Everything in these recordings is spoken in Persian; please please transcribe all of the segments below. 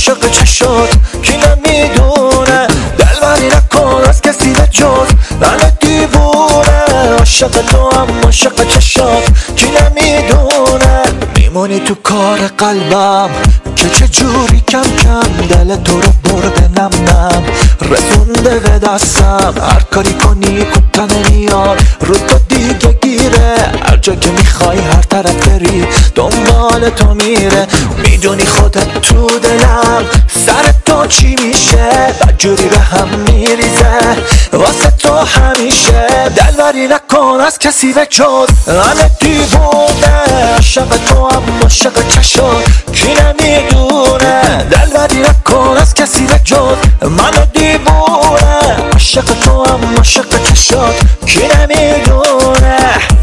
عاشق چشات کی نمیدونه دلبری نکن از کسی به جز من دیوونه عاشق تو هم عاشق چشات کی نمیدونه میمونی تو کار قلبم که چجوری کم کم دل تو رو برده نم نم رسونده به دستم هر کاری کنی کوتاه نمیاد رو تو دیگه گیره هر جا که میخوای هر طرف بری دنبال تو میره میدونی خودت تو دلم سر تو چی میشه بدجوری به هم میریزه واسه تو همیشه دلبری نکن از کسی به جز من دیوونه عاشق تو هم عاشق چشات کی نمیدونه دلبری نکن از کسی به جز من دیوونه عاشق تو هم عاشق چشات کی نمیدونه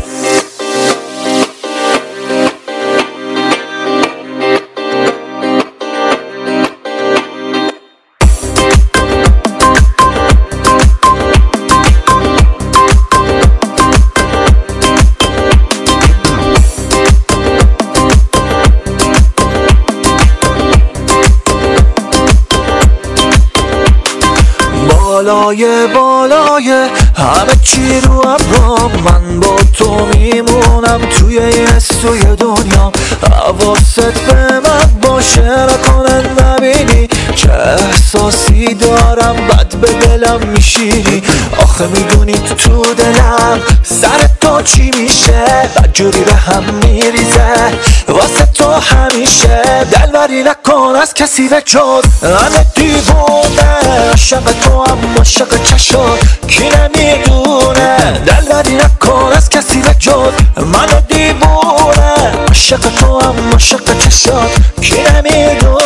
بالای همه چی رو ابرام من با تو میمونم توی این سوی دنیا حواست به من باشه نکنه نبینی چه احساسی دارم بد به دلم میشینی آخه میدونی تو دلم سر تو چی میشه بدجوری به هم میریزه واسه تو همیشه دلبری نکن از کسی به جز من دیوونه عاشق تو هم عاشق چشات کی نمیدونه دلبری نکن از کسی به جز من دیوونه عاشق تو هم عاشق چشات کی نمیدونه